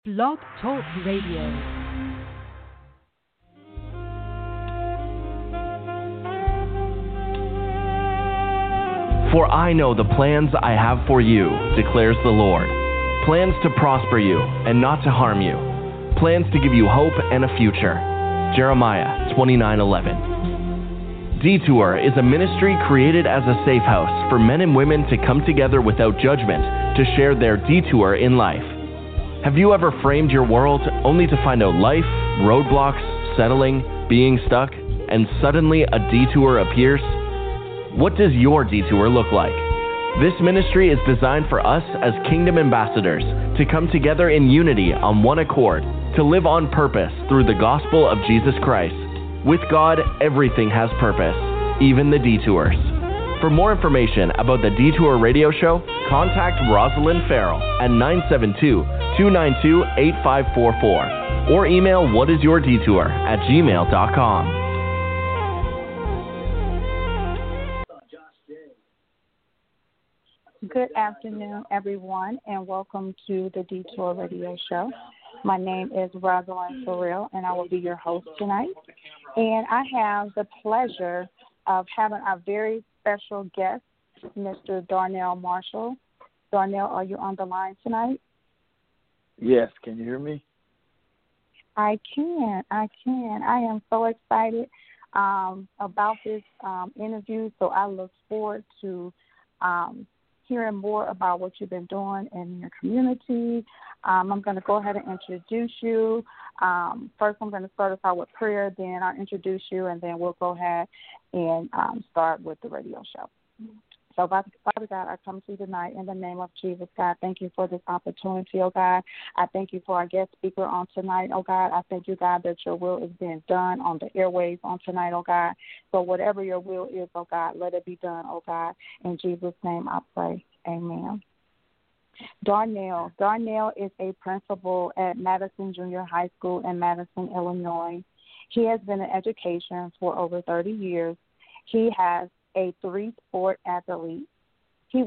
Blog Talk Radio. For I know the plans I have for you, declares the Lord. Plans to prosper you and not to harm you. Plans to give you hope and a future. Jeremiah 29:11. Detour is a ministry created as a safe house for men and women to come together without judgment to share their detour in life. Have you ever framed your world only to find out life, roadblocks, settling, being stuck, and suddenly a detour appears? What does your detour look like? This ministry is designed for us as kingdom ambassadors to come together in unity on one accord, to live on purpose through the gospel of Jesus Christ. With God, everything has purpose, even the detours. For more information about the Detour Radio Show, contact Rosalind Farrell at 972-292-8544 or email whatisyourdetour@gmail.com. Good afternoon, everyone, and welcome to the Detour Radio Show. My name is Rosalind Farrell, and I will be your host tonight. And I have the pleasure of having our very special guest, Mr. Darnell Marshall. Darnell, are you on the line tonight? Yes. Can you hear me? I can. I am so excited about this interview, so I look forward to hearing more about what you've been doing in your community. I'm going to go ahead and introduce you. First, I'm going to start us out with prayer, then I'll introduce you, and then we'll go ahead and start with the radio show. So, Father God, I come to you tonight in the name of Jesus, God. Thank you for this opportunity, oh God. I thank you for our guest speaker on tonight, oh God. I thank you, God, that your will is being done on the airwaves on tonight, oh God. So whatever your will is, oh God, let it be done, oh God. In Jesus' name I pray. Amen. Darnell is a principal at Madison Junior High School in Madison, Illinois. He has been in education for over 30 years. He was a three-sport athlete in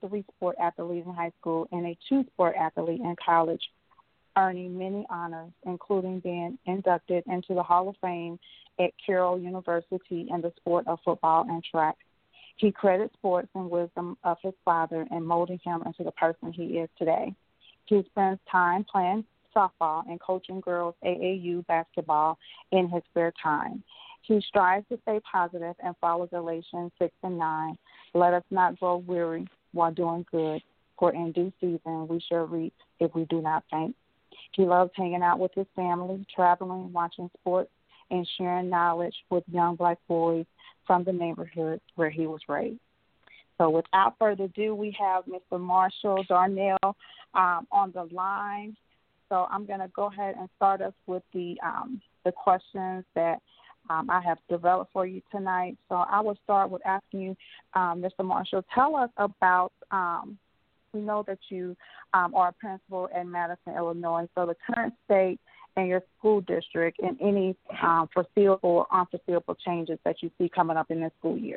high school and a two-sport athlete in college, earning many honors, including being inducted into the Hall of Fame at Carroll University in the sport of football and track. He credits sports and wisdom of his father in molding him into the person he is today. He spends time playing softball and coaching girls AAU basketball in his spare time. He strives to stay positive and follows Galatians 6:9. Let us not grow weary while doing good, for in due season we shall reap if we do not faint. He loves hanging out with his family, traveling, watching sports, and sharing knowledge with young black boys from the neighborhood where he was raised. So without further ado, we have Mr. Marshall Darnell on the line. So I'm going to go ahead and start us with the questions that I have developed for you tonight. So I will start with asking you, Mr. Marshall, tell us about, we know that you are a principal in Madison, Illinois, so the current state and your school district and any foreseeable or unforeseeable changes that you see coming up in this school year.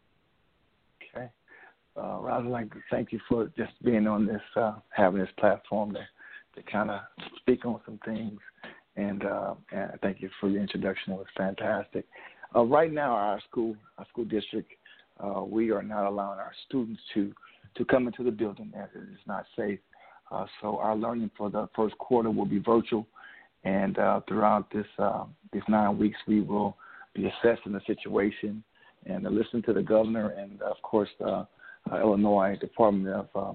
Okay. Rosalind, thank you for just being on this, having this platform to kind of speak on some things. And thank you for your introduction. It was fantastic. Right now, our school district, we are not allowing our students to come into the building as it is not safe. So our learning for the first quarter will be virtual. And throughout these 9 weeks, we will be assessing the situation and listen to the governor and, of course, Illinois Department of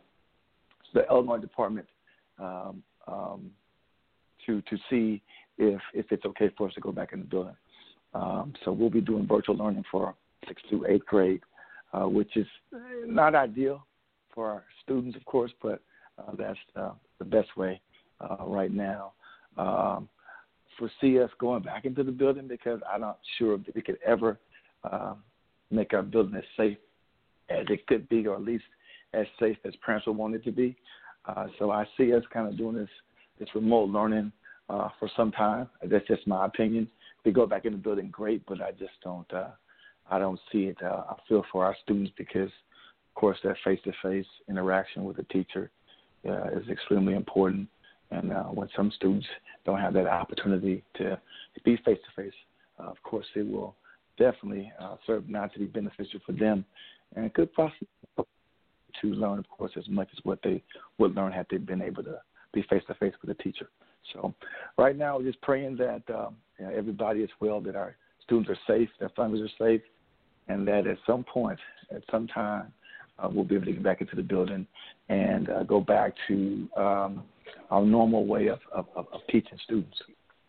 to see if it's okay for us to go back in the building. So we'll be doing virtual learning for 6th through 8th grade, which is not ideal for our students, of course, but that's the best way right now. Foresee us going back into the building because I'm not sure if we could ever make our building as safe as it could be, or at least as safe as parents would want it to be. So I see us kind of doing this remote learning for some time. That's just my opinion. If we go back in the building, great, but I just don't see it. I feel for our students because, of course, that face-to-face interaction with the teacher is extremely important. And when some students don't have that opportunity to be face-to-face, of course, it will definitely serve not to be beneficial for them, and it could possibly to learn, of course, as much as what they would learn had they been able to be face-to-face with a teacher. So right now, we're just praying that everybody is well, that our students are safe, their families are safe, and that at some point, at some time, we'll be able to get back into the building and go back to our normal way of teaching students.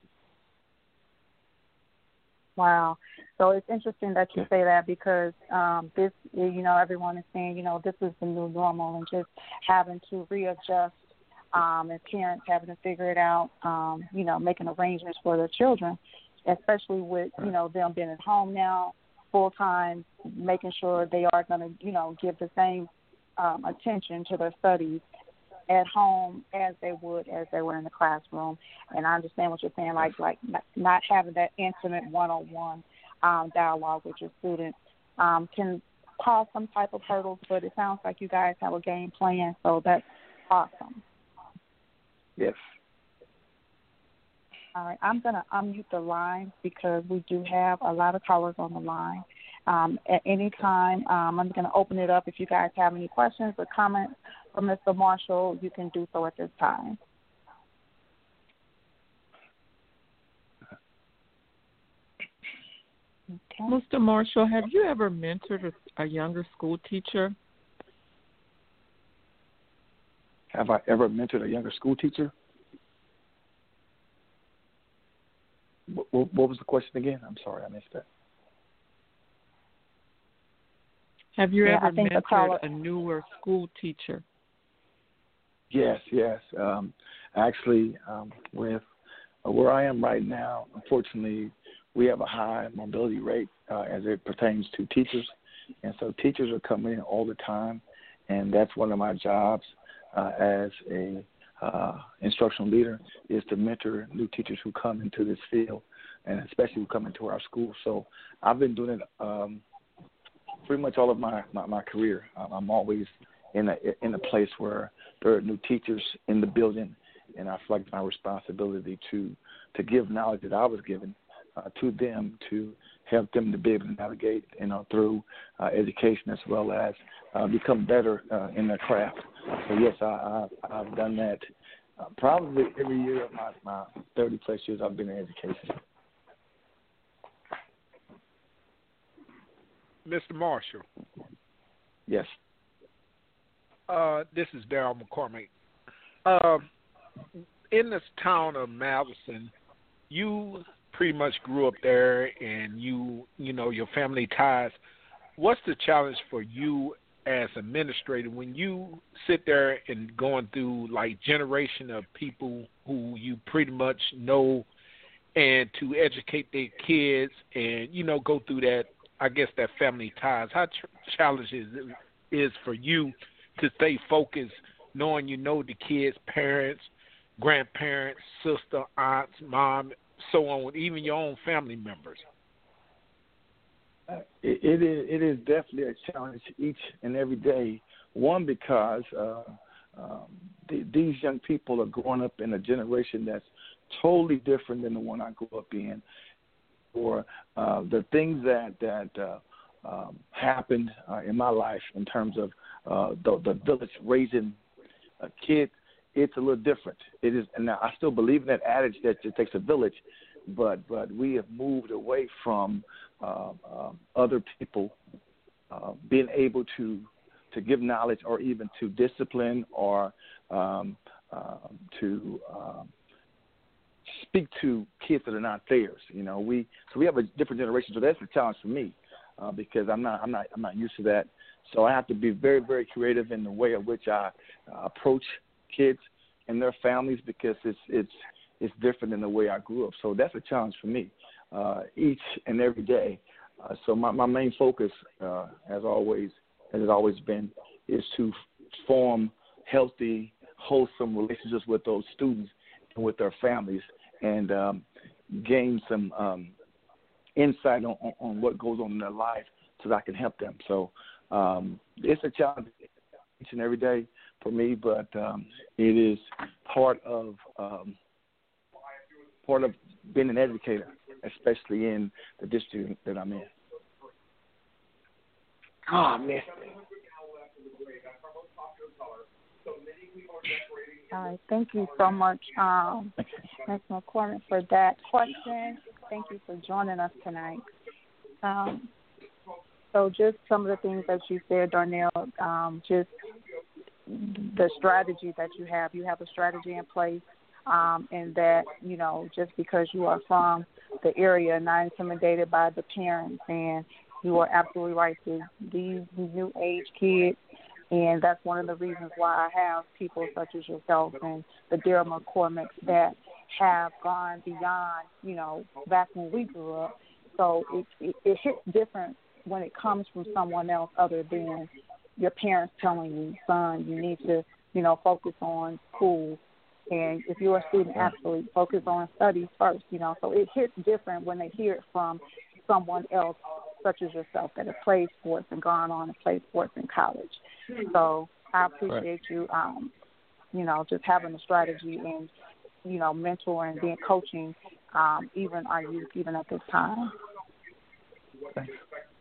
Wow. So it's interesting that you say that, because this, everyone is saying, this is the new normal, and just having to readjust, and parents having to figure it out, making arrangements for their children, especially with, them being at home now full time, making sure they are going to, give the same attention to their studies at home as they were in the classroom. And I understand what you're saying, like not having that intimate one-on-one dialogue with your students can cause some type of hurdles, but it sounds like you guys have a game plan, so that's awesome. Yes. All right, I'm going to unmute the line because we do have a lot of callers on the line. At any time, I'm going to open it up. If you guys have any questions or comments for Mr. Marshall, you can do so at this time. Okay. Mr. Marshall, have you ever mentored a younger school teacher? Have I ever mentored a younger school teacher? What was the question again? I'm sorry, I missed that. Have you ever mentored a newer school teacher? Yes. Actually, with where I am right now, unfortunately, we have a high mobility rate as it pertains to teachers. And so teachers are coming in all the time, and that's one of my jobs as a instructional leader, is to mentor new teachers who come into this field, and especially who come into our school. So I've been doing it pretty much all of my career. I'm always in a place where there are new teachers in the building, and I feel like it's my responsibility to give knowledge that I was given to them, to help them to be able to navigate, through education, as well as become better in their craft. So yes, I've done that probably every year of my 30-plus years I've been in education. Mr. Marshall. Yes. This is Darryl McCormick. In this town of Madison, you pretty much grew up there, and your family ties. What's the challenge for you as administrator when you sit there and going through like generation of people who you pretty much know, and to educate their kids and go through that, I guess, that family ties? How challenging is for you to stay focused, knowing the kids' parents, grandparents, sister, aunts, mom, so on, even your own family members? It is definitely a challenge each and every day. One, because these young people are growing up in a generation that's totally different than the one I grew up in. Or the things that happened in my life in terms of the village raising a kid, it's a little different. It is, and I still believe in that adage that it takes a village, but we have moved away from other people being able to give knowledge, or even to discipline, or to speak to kids that are not theirs. So we have a different generation. So that's a challenge for me because I'm not used to that. So I have to be very, very creative in the way in which I approach kids and their families, because it's different than the way I grew up. So that's a challenge for me each and every day. So my main focus, as it always been, is to form healthy, wholesome relationships with those students and with their families, and gain some insight on what goes on in their life so that I can help them. So it's a challenge each and every day, for me, but it is part of being an educator, especially in the district that I'm in. Oh, I missed it. All right. Thank you so much, Ms. McCormick, for that question. Thank you for joining us tonight. So just some of the things that you said, Darnell, just the strategy that you have. You have a strategy in place, and that, you know, just because you are from the area, not intimidated by the parents, and you are absolutely right. These new age kids, and that's one of the reasons why I have people such as yourself and the Daryl McCormicks that have gone beyond, you know, back when we grew up. So it hits different when it comes from someone else other than your parents telling you, son, you need to, you know, focus on school. And if you're a student athlete, focus on studies first, you know. So it hits different when they hear it from someone else such as yourself that has played sports and gone on and played sports in college. So I appreciate you, you know, just having a strategy and, you know, mentoring, being coaching, even our youth, even at this time. Thanks.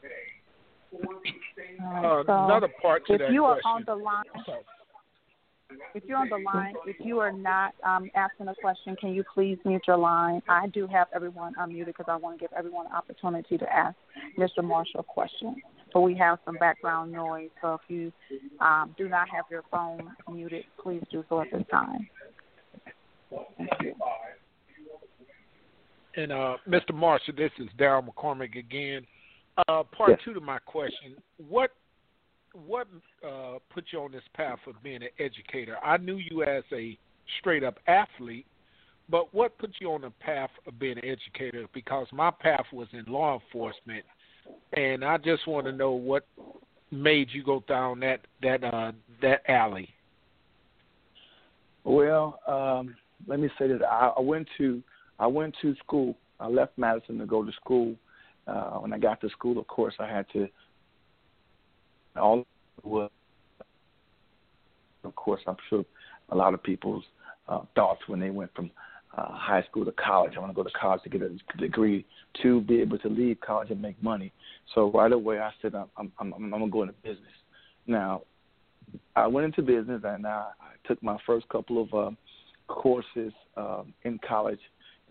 So another part to if that you are question. on the line, if you're on the line, if you are not asking a question, can you please mute your line? I do have everyone unmuted because I want to give everyone an opportunity to ask Mr. Marshall a question. But we have some background noise, so if you do not have your phone muted, please do so at this time. Thank you. And Mr. Marshall, this is Daryl McCormick again. Part two to my question: What put you on this path of being an educator? I knew you as a straight up athlete, but what put you on the path of being an educator? Because my path was in law enforcement, and I just want to know what made you go down that alley. Well, let me say that I went to school. I left Madison to go to school. When I got to school, of course, I had to. Of course, I'm sure a lot of people's thoughts when they went from high school to college. I want to go to college to get a degree to be able to leave college and make money. So right away, I said I'm going to go into business. Now, I went into business and I took my first couple of courses in college,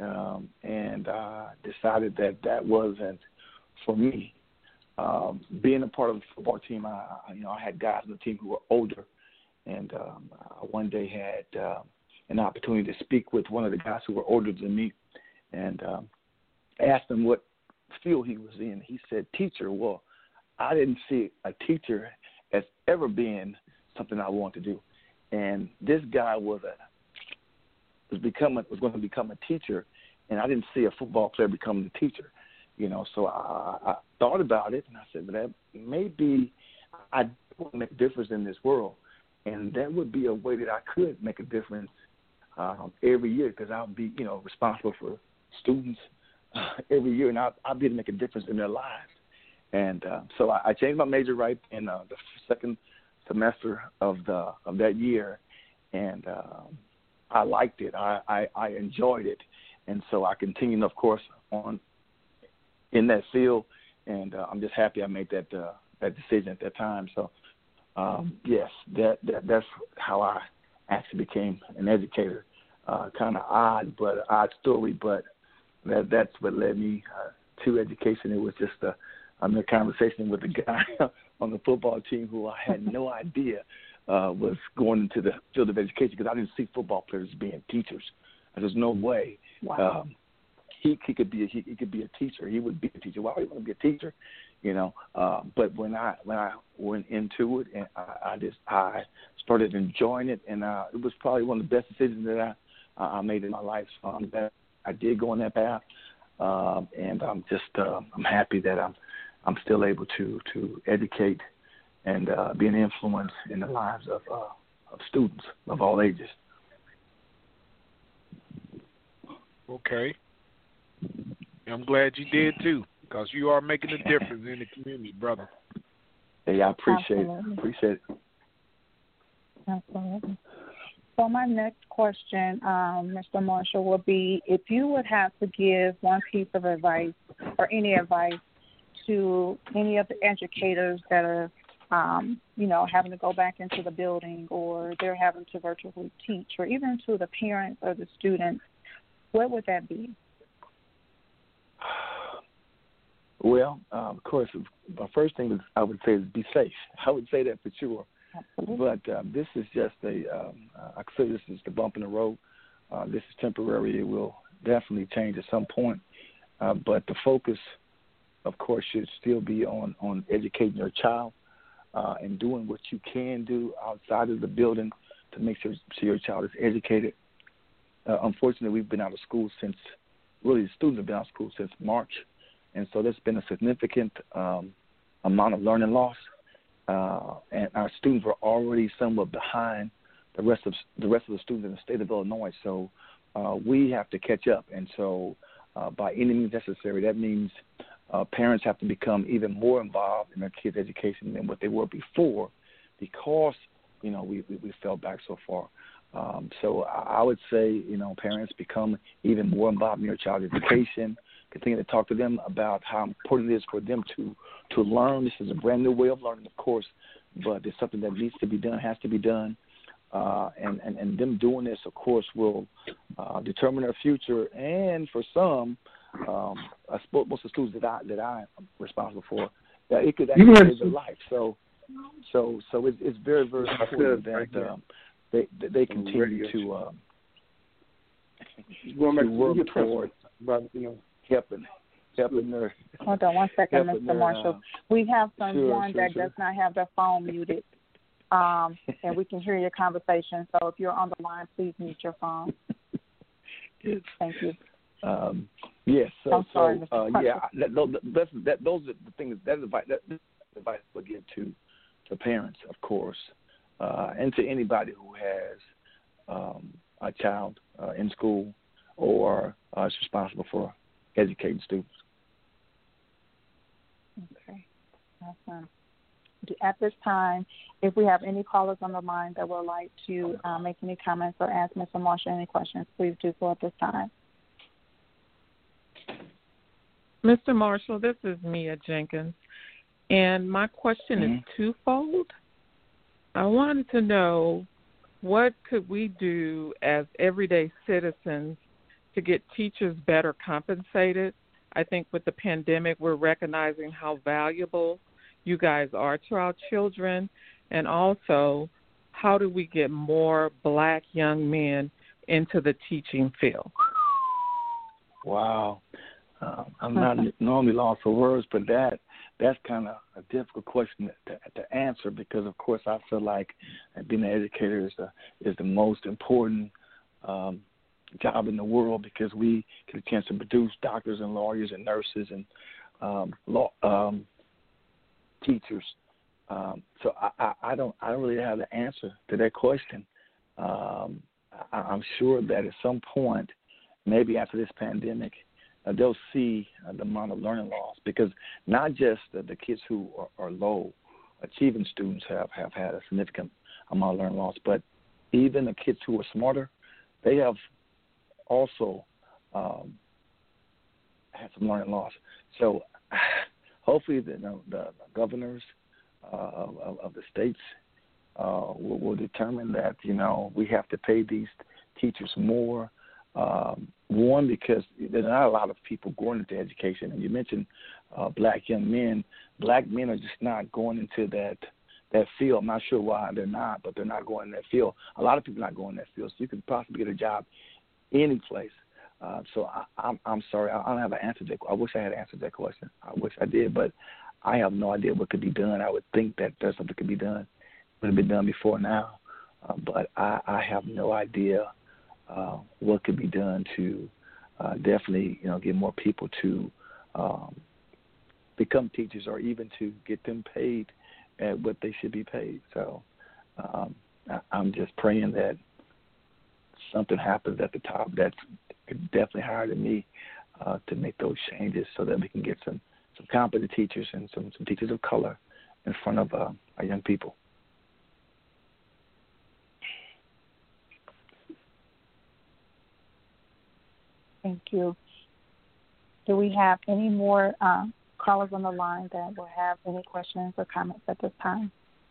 and I decided that wasn't for me. Being a part of the football team, I had guys on the team who were older, and I one day had an opportunity to speak with one of the guys who were older than me, and asked him what field he was in. He said, teacher. Well, I didn't see a teacher as ever being something I wanted to do, and this guy was going to become a teacher, and I didn't see a football player becoming a teacher. You know, so I thought about it, and I said, well, that maybe I want to make a difference in this world, and that would be a way that I could make a difference every year, because I'll be, responsible for students every year, and I'll be able to make a difference in their lives. And so I changed my major right in the second semester of that year, and I liked it. I enjoyed it, and so I continued, of course, on in that field, and I'm just happy I made that decision at that time. So yes, that's how I actually became an educator. Kind of odd story, but that's what led me to education. It was just a conversation with a guy on the football team who I had no idea was going into the field of education, because I didn't see football players being teachers. There's no way. Wow. He could be a teacher. He would be a teacher. Why would he want to be a teacher? But when I went into it, and I started enjoying it, and it was probably one of the best decisions that I made in my life. So I'm glad I did go on that path, and I'm just I'm happy that I'm still able to educate and be an influence in the lives of students of all ages. Okay. I'm glad you did too, because you are making a difference in the community, brother. Hey, I appreciate Absolutely. it. Appreciate it. Absolutely. So my next question, Mr. Marshall, will be if you would have to give one piece of advice or any advice to any of the educators that are, having to go back into the building or they're having to virtually teach, or even to the parents or the students, what would that be? Well, of course, the first thing is I would say is be safe. I would say that for sure. Absolutely. But this is just I consider this is the bump in the road. This is temporary. It will definitely change at some point. But the focus, of course, should still be on educating your child and doing what you can do outside of the building to make sure your child is educated. Unfortunately, we've been out of school since, really the students have been out of school since March. And so there's been a significant amount of learning loss. And our students were already somewhat behind the rest of the students in the state of Illinois. So we have to catch up. And so by any means necessary, that means parents have to become even more involved in their kids' education than what they were before, because we fell back so far. So I would say parents become even more involved in your child's education. Continue to talk to them about how important it is for them to learn. This is a brand new way of learning, of course, but it's something that needs to be done, has to be done. And them doing this, of course, will determine their future. And for some, I suppose most of the students that I'm responsible for, that it could actually save their life. So it's very, very important that they continue to work toward helping their. Hold on one second, Mr. Marshall. We have someone that does not have their phone muted, and we can hear your conversation. So if you're on the line, please mute your phone. Yes. Thank you. Yes. I'm sorry, Mr. Yeah. Those are the things. That's advice we'll give to parents, of course, and to anybody who has a child in school or is responsible for educating students. Okay. Awesome. At this time, if we have any callers on the line that would like to make any comments or ask Mr. Marshall any questions, please do so at this time. Mr. Marshall, this is Mia Jenkins, and my question is twofold. I wanted to know, what could we do as everyday citizens to get teachers better compensated? I think with the pandemic, we're recognizing how valuable you guys are to our children. And also, how do we get more Black young men into the teaching field? Wow. I'm not normally lost for words, but that's kind of a difficult question to answer, because, of course, I feel like being an educator is the most important job in the world, because we get a chance to produce doctors and lawyers and nurses and teachers. So I don't really have the answer to that question. I'm sure that at some point, maybe after this pandemic, they'll see the amount of learning loss, because not just the kids who are low achieving students have had a significant amount of learning loss, but even the kids who are smarter, they have also had some learning loss. So hopefully the governors of the states will determine that, we have to pay these teachers more. One, because there's not a lot of people going into education. And you mentioned Black young men. Black men are just not going into that field. I'm not sure why they're not, but they're not going in that field. A lot of people are not going in that field. So you can possibly get a job any place. So I'm sorry. I don't have an answer to that. I wish I had answered that question. I wish I did, but I have no idea what could be done. I would think that there's something could be done. It would have been done before now. But I have no idea what could be done to definitely, get more people to become teachers, or even to get them paid at what they should be paid. So I'm just praying that something happens at the top that's definitely higher than me to make those changes, so that we can get some competent teachers and some teachers of color in front of our young people. Thank you. Do we have any more callers on the line that will have any questions or comments at this time?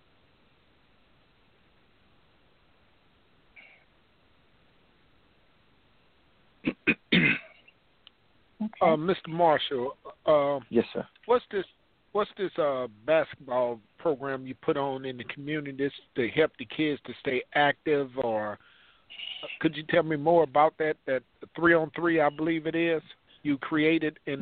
Okay. Mr. Marshall. Yes, sir. What's this basketball program you put on in the community this to help the kids to stay active, or could you tell me more about that 3-on-3, I believe it is, you created in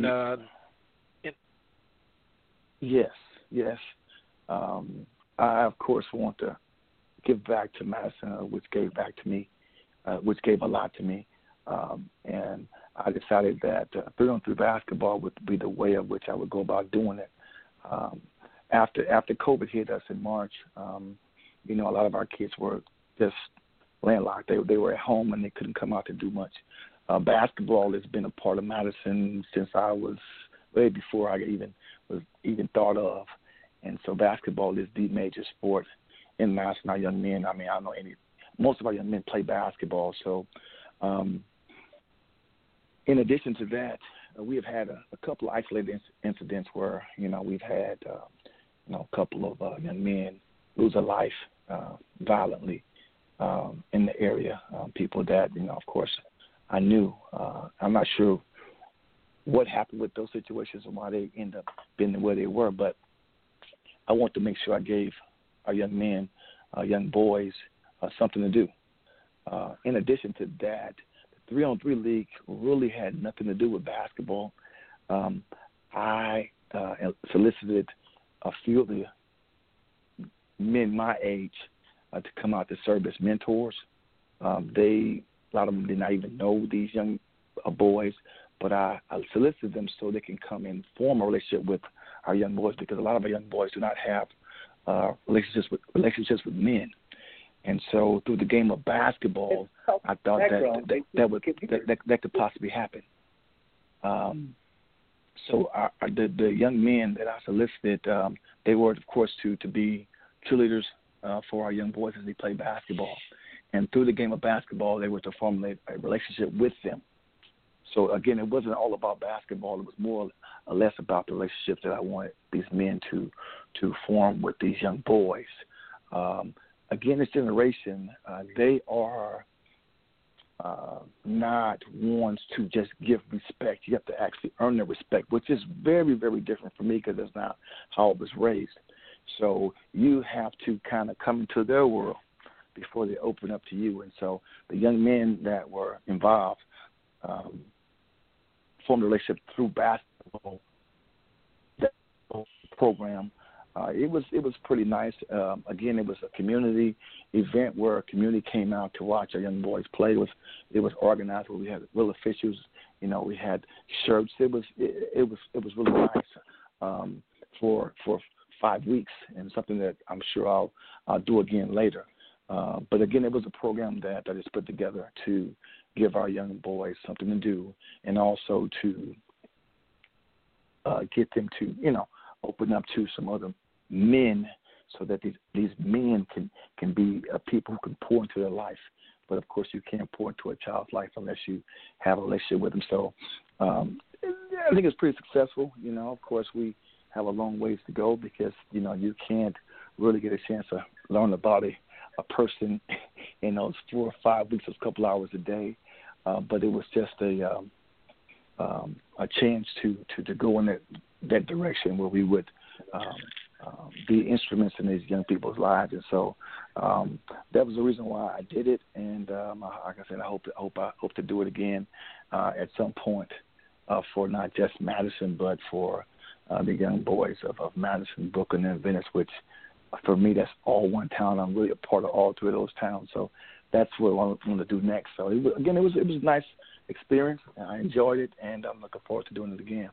Yes. I of course want to give back to Madison, which gave back to me, which gave a lot to me, and I decided that 3-on-3 basketball would be the way of which I would go about doing it. After COVID hit us in March, a lot of our kids were just landlocked. They were at home and they couldn't come out to do much. Basketball has been a part of Madison since I was way before I was even thought of, and so basketball is the major sport in Madison. Our young men, I don't know most of our young men play basketball. So, in addition to that, we have had a couple of isolated incidents where we've had a couple of young men lose a life violently in the area. People that of course, I knew. I'm not sure what happened with those situations and why they ended up being where they were, but I want to make sure I gave our young men, young boys, something to do. In addition to that, the 3-on-3 league really had nothing to do with basketball. I solicited a few of the men my age to come out to serve as mentors. A lot of them did not even know these young boys, but I solicited them so they can come and form a relationship with our young boys, because a lot of our young boys do not have relationships with men. And so through the game of basketball, I thought that could possibly happen. So the young men that I solicited, they were, of course, to be cheerleaders for our young boys as they play basketball. And through the game of basketball, they were to formulate a relationship with them. So, again, it wasn't all about basketball. It was more or less about the relationships that I wanted these men to form with these young boys. Again, this generation, they are not ones to just give respect. You have to actually earn their respect, which is very, very different for me because that's not how I was raised. So you have to kind of come into their world before they open up to you. And so the young men that were involved formed a relationship through basketball. That program, it was pretty nice. Again, it was a community event where a community came out to watch our young boys play. It was organized where we had real officials. We had shirts. It was really nice for 5 weeks, and something that I'm sure I'll do again later. But again, it was a program that I just put together to give our young boys something to do, and also to get them to, open up to some other men, so that these men can be people who can pour into their life. But of course, you can't pour into a child's life unless you have a relationship with them. So I think it's pretty successful. Of course, we have a long ways to go because you can't really get a chance to learn about a person in those 4 or 5 weeks, a couple hours a day. But it was just a chance to go in that direction where we would be instruments in these young people's lives. And so that was the reason why I did it. And like I said, I hope to do it again at some point for not just Madison, but for the young boys of Madison, Brooklyn, and Venice, which for me, that's all one town. I'm really a part of all 3 of those towns. So that's what I want to do next. So it was a nice experience. I enjoyed it, and I'm looking forward to doing it again.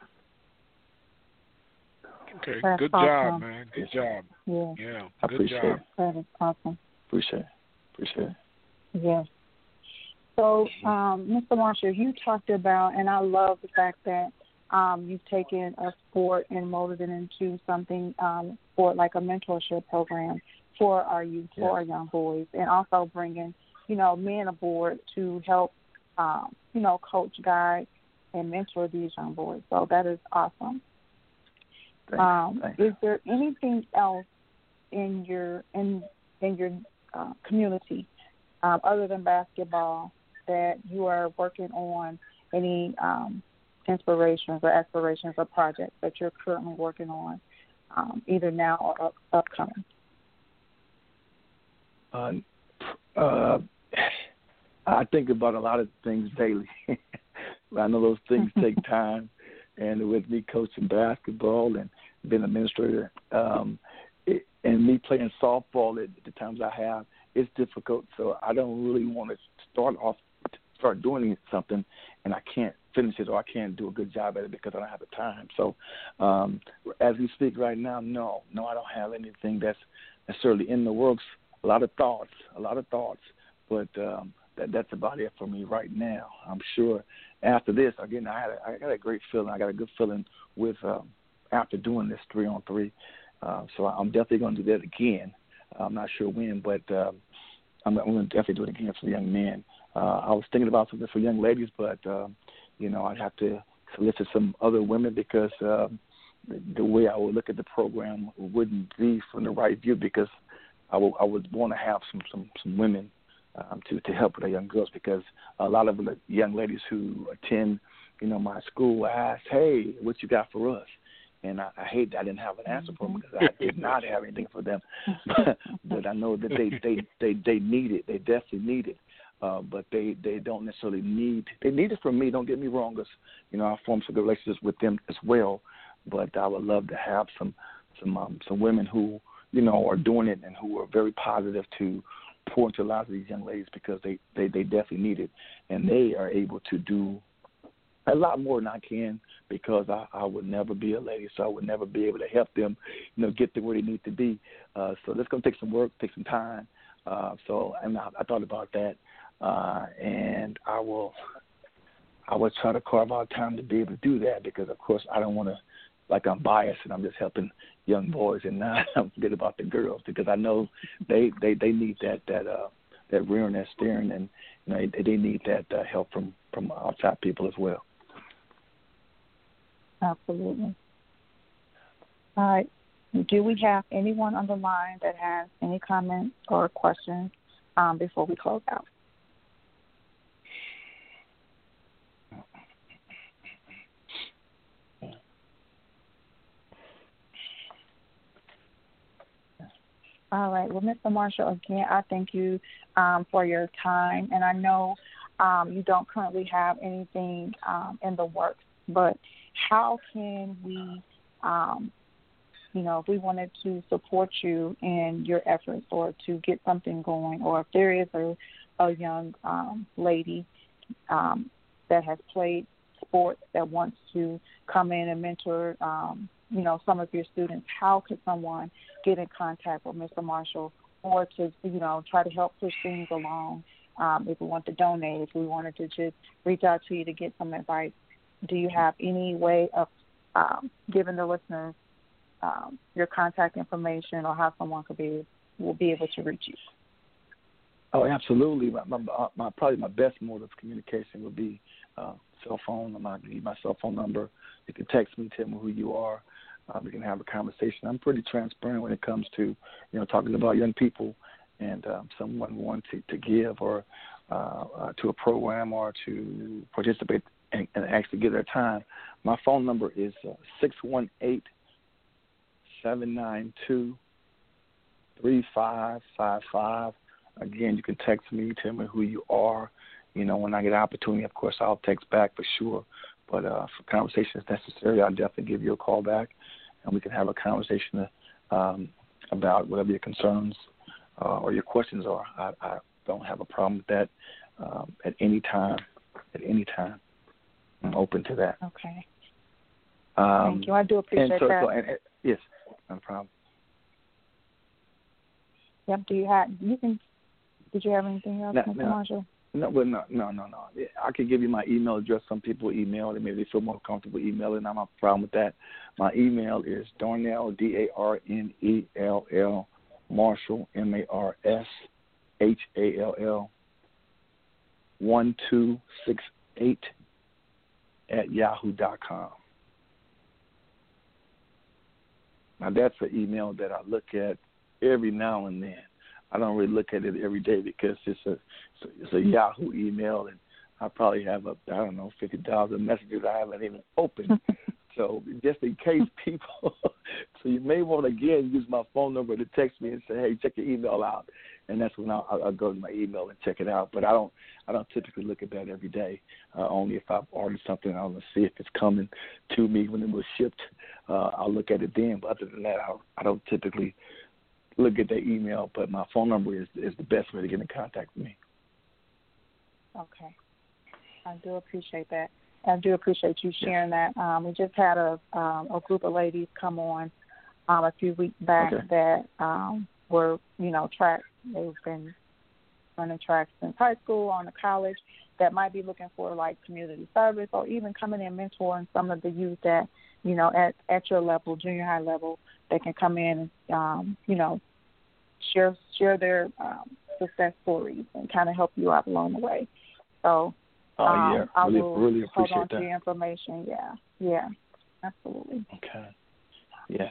Okay, that's good awesome. job, man. Good job. Yeah, I good appreciate job. it. that is awesome. Appreciate it. Yes. So, Mr. Marshall, you talked about, and I love the fact that you've taken a sport and molded it into something for like a mentorship program for our youth, for our young boys, and also bringing, men aboard to help, coach, guide, and mentor these young boys. So that is awesome. Thanks. Is there anything else in your community other than basketball that you are working on? Any inspirations or aspirations or projects that you're currently working on, either now or upcoming? I think about a lot of things daily. I know those things take time, and with me coaching basketball and being an administrator, and me playing softball at the times I have, it's difficult. So I don't really want to start doing something and I can't finish it or I can't do a good job at it because I don't have the time. So as we speak right now, no, I don't have anything that's necessarily in the works. A lot of thoughts, but that's about it for me right now. I'm sure after this, again, I got a great feeling. I got a good feeling with after doing this 3-on-3. So I'm definitely going to do that again. I'm not sure when, but I'm going to definitely do it again for the young men. I was thinking about something for young ladies, but, I'd have to solicit some other women because the way I would look at the program wouldn't be from the right view because I would want to have some women to help with the young girls because a lot of the young ladies who attend, my school ask, hey, what you got for us? And I hate that I didn't have an answer for them because I did not have anything for them. But I know that they need it. They definitely need it. But they don't necessarily need – they need it from me, don't get me wrong, because, I formed some good relationships with them as well. But I would love to have some women who, are doing it and who are very positive to pour into the lives of these young ladies because they definitely need it. And they are able to do a lot more than I can because I would never be a lady, so I would never be able to help them, get to where they need to be. So that's going to take some work, take some time. So I thought about that. And I will try to carve out time to be able to do that because, of course, I don't want to, like I'm biased and I'm just helping young boys and not forget about the girls because I know they need that rearing, that steering, and they need that help from outside people as well. Absolutely. All right. Do we have anyone on the line that has any comments or questions before we close out? All right. Well, Mr. Marshall, again, I thank you for your time. And I know you don't currently have anything in the works, but how can we, if we wanted to support you in your efforts or to get something going, or if there is a young lady that has played sports that wants to come in and mentor some of your students, how could someone get in contact with Mr. Marshall or to, try to help push things along? If we want to donate, if we wanted to just reach out to you to get some advice, do you have any way of giving the listeners your contact information or how someone will be able to reach you? Oh, absolutely. Probably my best mode of communication would be cell phone. I'm not going to give my cell phone number. You can text me, tell me who you are. We can have a conversation. I'm pretty transparent when it comes to, talking about young people and someone wanting to give or to a program or to participate and actually give their time. My phone number is 618-792-3555. Again, you can text me, tell me who you are. When I get an opportunity, of course, I'll text back for sure. But for conversations necessary, I'll definitely give you a call back, and we can have a conversation about whatever your concerns or your questions are. I don't have a problem with that at any time. I'm open to that. Okay. Thank you. I do appreciate that. Yes, no problem. Yep. Did you have anything else, Mr. Marshall? No. I can give you my email address. Some people email it. Maybe they feel more comfortable emailing. I don't have a problem with that. My email is Darnell, Darnell, Marshall, Marshall, 126 8@yahoo.com. Now, that's an email that I look at every now and then. I don't really look at it every day because it's a Yahoo email, and I probably have 50,000 messages I haven't even opened. So just in case people, so you may want to, again, use my phone number to text me and say, hey, check your email out. And that's when I'll go to my email and check it out. But I don't typically look at that every day. Only if I've ordered something, I want to see if it's coming to me when it was shipped. I'll look at it then. But other than that, I don't typically look at the email. But my phone number is the best way to get in contact with me. Okay. I do appreciate that. I do appreciate you sharing that. We just had a group of ladies come on a few weeks back that were, track. They've been running track since high school on to college that might be looking for, like, community service or even coming in mentoring some of the youth that, at your level, junior high level, they can come in and, share their success stories and kind of help you out along the way. So, I will hold on to the information. Yeah, absolutely. Okay. Yes.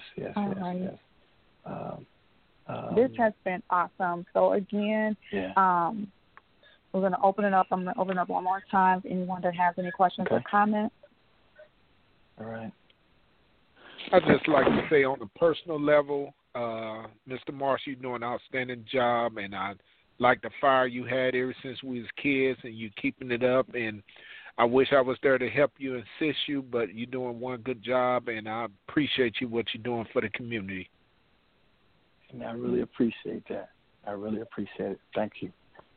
This has been awesome. So again, we're going to open it up. I'm going to open it up one more time. Anyone that has any questions or comments? All right. I'd just like to say on a personal level, Mr. Marsh, you're doing an outstanding job, and I like the fire you had ever since we was kids, and you keeping it up. And I wish I was there to help you and assist you, but you're doing one good job, and I appreciate what you're doing for the community. And I really appreciate that. I really appreciate it. Thank you.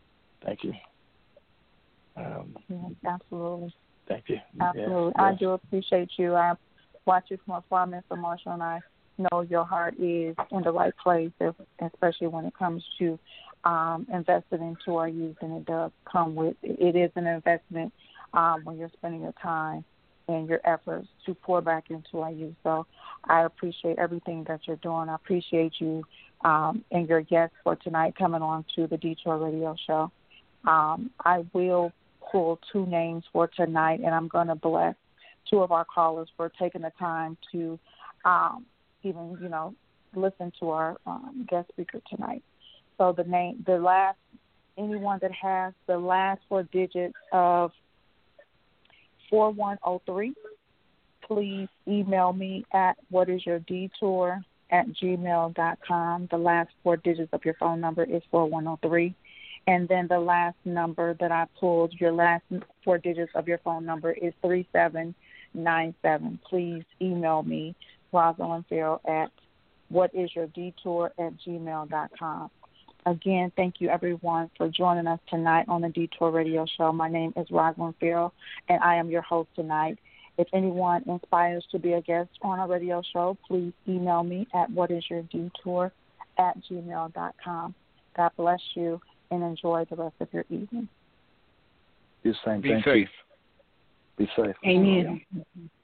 Absolutely. Thank you. Absolutely. Yes. I do appreciate you. I watch you from afar, Mr. Marshall, and I know your heart is in the right place, especially when it comes to invested into our youth, and it does come with it is an investment when you're spending your time and your efforts to pour back into our youth. So I appreciate everything that you're doing. I appreciate you and your guests for tonight coming on to the Detour Radio Show. I will pull 2 names for tonight, and I'm going to bless 2 of our callers for taking the time to even listen to our guest speaker tonight. So anyone that has the last 4 digits of 4103, please email me at whatisyourdetour@gmail.com. The last 4 digits of your phone number is 4103. And then the last number that I pulled, your last 4 digits of your phone number is 3797. Please email me, Rosalind Farrell, at whatisyourdetour@gmail.com. Again, thank you, everyone, for joining us tonight on the Detour Radio Show. My name is Rosalind Farrell, and I am your host tonight. If anyone inspires to be a guest on our radio show, please email me at whatisyourdetour@gmail.com. God bless you, and enjoy the rest of your evening. Be safe. Be safe. Be safe. Amen.